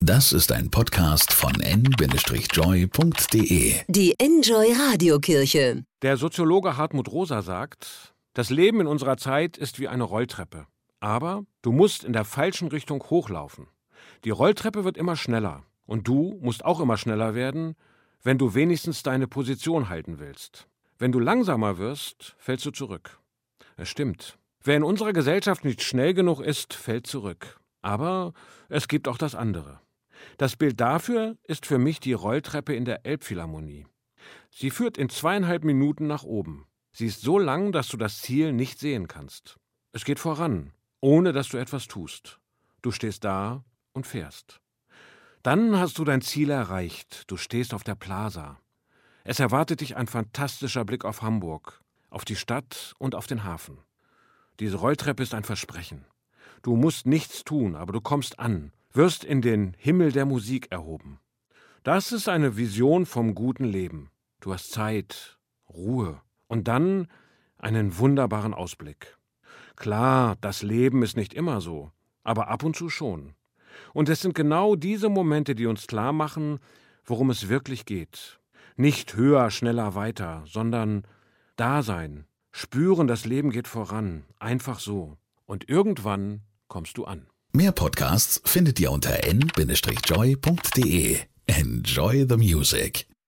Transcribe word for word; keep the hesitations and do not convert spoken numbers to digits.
Das ist ein Podcast von en Bindestrich joy punkt de. Die Enjoy Radiokirche. Der Soziologe Hartmut Rosa sagt, das Leben in unserer Zeit ist wie eine Rolltreppe. Aber du musst in der falschen Richtung hochlaufen. Die Rolltreppe wird immer schneller. Und du musst auch immer schneller werden, wenn du wenigstens deine Position halten willst. Wenn du langsamer wirst, fällst du zurück. Es stimmt. Wer in unserer Gesellschaft nicht schnell genug ist, fällt zurück. Aber es gibt auch das andere. Das Bild dafür ist für mich die Rolltreppe in der Elbphilharmonie. Sie führt in zweieinhalb Minuten nach oben. Sie ist so lang, dass du das Ziel nicht sehen kannst. Es geht voran, ohne dass du etwas tust. Du stehst da und fährst. Dann hast du dein Ziel erreicht. Du stehst auf der Plaza. Es erwartet dich ein fantastischer Blick auf Hamburg, auf die Stadt und auf den Hafen. Diese Rolltreppe ist ein Versprechen. Du musst nichts tun, aber du kommst an, wirst in den Himmel der Musik erhoben. Das ist eine Vision vom guten Leben. Du hast Zeit, Ruhe und dann einen wunderbaren Ausblick. Klar, das Leben ist nicht immer so, aber ab und zu schon. Und es sind genau diese Momente, die uns klar machen, worum es wirklich geht. Nicht höher, schneller, weiter, sondern da sein, spüren, das Leben geht voran, einfach so. Und irgendwann kommst du an. Mehr Podcasts findet ihr unter en Bindestrich joy punkt de. Enjoy the music.